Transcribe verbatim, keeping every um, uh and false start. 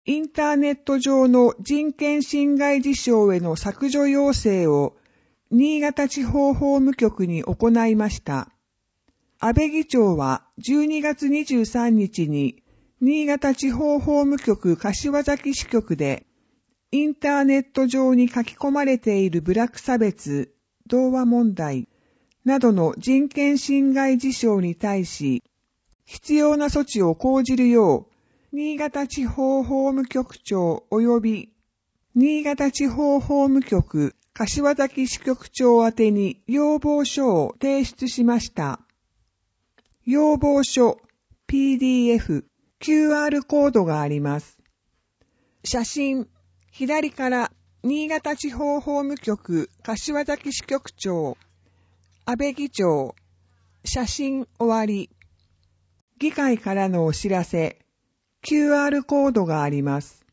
インターネット上の人権侵害事象への削除要請を新潟地方法務局に行いました。安倍議長はじゅうにがつにじゅうさんにちに新潟地方法務局柏崎支局でインターネット上に書き込まれている部落差別、同和問題などの人権侵害事象に対し必要な措置を講じるよう新潟地方法務局長及び新潟地方法務局柏崎支局長宛てに要望書を提出しました。要望書 ピーディーエフ、キューアール コードがあります。写真、左から新潟地方法務局柏崎支局長、安倍議長、写真終わり。議会からのお知らせ、キューアール コードがあります。